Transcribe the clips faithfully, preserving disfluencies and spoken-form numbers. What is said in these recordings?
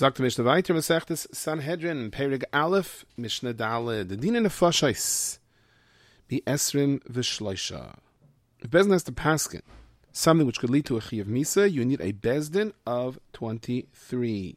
Sagt the Mishnah weiter, Masechtes Sanhedrin, Perig Aleph, Mishnah Daled, the Din Nefashais, Bi Esrim V'Shloisha. If Bezdin has to paskin something which could lead to a Chiyuv Misa, you need a Bezdin of twenty-three.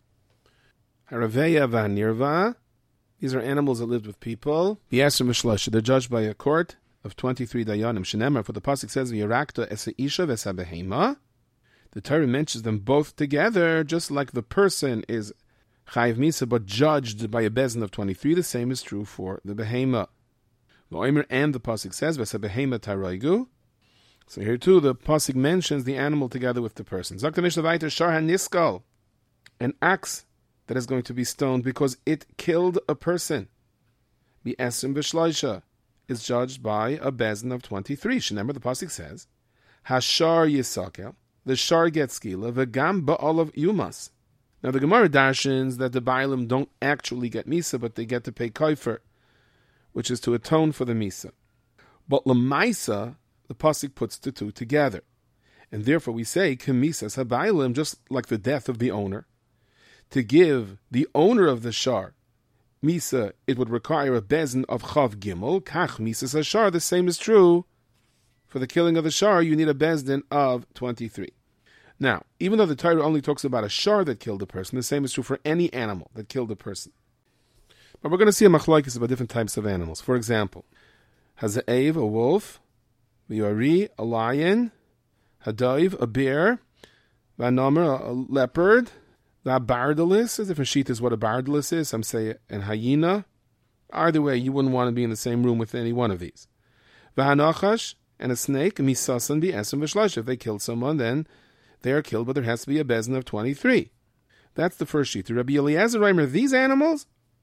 Haraveya V'Hanirva, these are animals that lived with people. Bi Esrim V'Shloisha, they're judged by a court of twenty-three Dayanim. Shenemar, for the Pasuk says, V'Yarakta Esa Isha V'Esa Behema. The Torah mentions them both together, just like the person is Chayiv Misa, but judged by a Bezdin of twenty-three. The same is true for the Behema. And the Pasuk says, V'esa Behema Taraigu. So here too, the Pasuk mentions the animal together with the person. Zakta Mishnah Vayter Shar HaNiskal, an axe that is going to be stoned because it killed a person. Bi Esrim V'Shloisha is judged by a Bezdin of twenty-three. Remember, the Pasuk says, Hashar Yisakel, the shar gets skila, v'gam ba'olav yumas. Now the Gemara darshins that the Bailim don't actually get misa, but they get to pay kaifer, which is to atone for the misa. But lemaisa, the pasuk puts the two together, and therefore we say kemisas haBailim, just like the death of the owner. To give the owner of the shar misa, it would require a bezin of chav gimel. Kach misas hashar. The same is true for the killing of the shar. You need a bezdin of twenty-three. Now, even though the Torah only talks about a shar that killed a person, the same is true for any animal that killed a person. But we're going to see a machlokes about different types of animals. For example, haza'ev, a wolf, v'yari, a lion, hadaiv, a bear, v'anomer, a leopard, v'abardalis, a different sheet is what a bardalis is. Some say an hyena. Either way, you wouldn't want to be in the same room with any one of these. V'hanachash, and a snake, misasan bi'esrim v'shloisha. If they killed someone, then they are killed, but there has to be a bezdin of twenty-three. That's the first sheet. Rabbi Eliezer Reimer, these animals,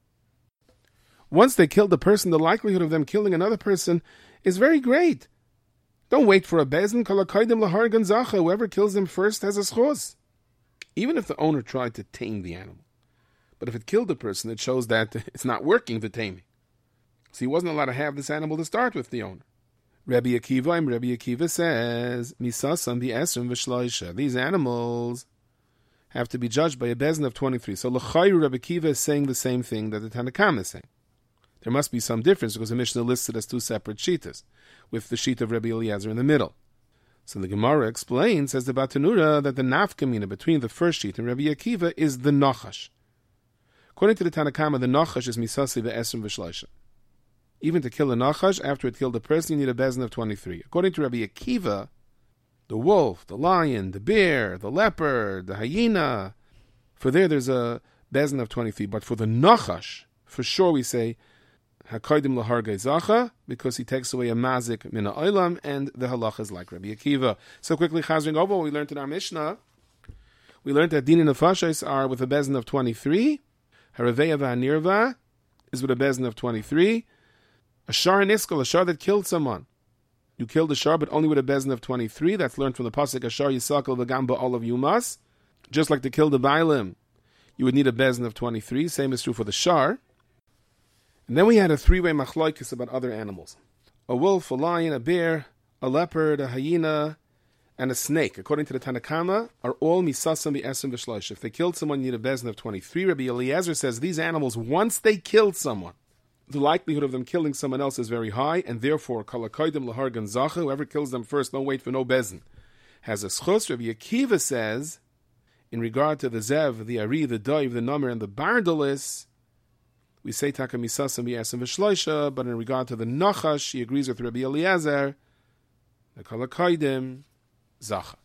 once they killed the person, the likelihood of them killing another person is very great. Don't wait for a bezdin. Kalakaidim lahar ganzacha. Whoever kills them first has a schos. Even if the owner tried to tame the animal. But if it killed the person, it shows that it's not working, the taming. So he wasn't allowed to have this animal to start with, the owner. Rabbi Akiva, Rabbi Akiva says, Misasam bi'esrim v'shloisha. These animals have to be judged by a bezdin of twenty-three. So l'chayru, Rabbi Akiva is saying the same thing that the Tanakam is saying. There must be some difference because the Mishnah lists it as two separate shitas, with the sheet of Rabbi Eliezer in the middle. So the Gemara explains, says the Batanura, that the nafkamina between the first sheet and Rabbi Akiva is the nachash. According to the Tanakama, the nachash is misasi v'esrim v'shloisha. Even to kill a nachash, after it killed a person, you need a bezdin of twenty-three. According to Rabbi Akiva, the wolf, the lion, the bear, the leopard, the hyena, for there there's a bezdin of twenty-three. But for the nachash, for sure we say, hakaidim lahar geizacha, because he takes away a mazik min ha'olam, and the halacha is like Rabbi Akiva. So quickly, chazring over what we learned in our Mishnah, we learned that din and nefashos are with a bezdin of twenty-three, haraveya v'hanirva is with a bezdin of twenty-three, a shar and iskal, a shar that killed someone. You killed a shar, but only with a bezdin of twenty-three. That's learned from the pasuk, a shar yisakal v'gam ba'olav yumas. Just like to kill the bailim, you would need a bezdin of twenty-three. Same is true for the shar. And then we had a three-way machlokes about other animals. A wolf, a lion, a bear, a leopard, a hyena, and a snake, according to the Tanakama, are all misasam bi'esrim v'shloisha. If they killed someone, you need a bezdin of twenty-three. Rabbi Eliezer says these animals, once they killed someone, the likelihood of them killing someone else is very high, and therefore, kalakaidim lahar ganzacha, whoever kills them first, don't wait for no bezdin, has a schus. Rabbi Akiva says, in regard to the zev, the ari, the daiv, the namer, and the bardalis, we say taka misasam bi'esrim v'shloisha, but in regard to the nachash, he agrees with Rabbi Eliezer, the kalakaidim zacha.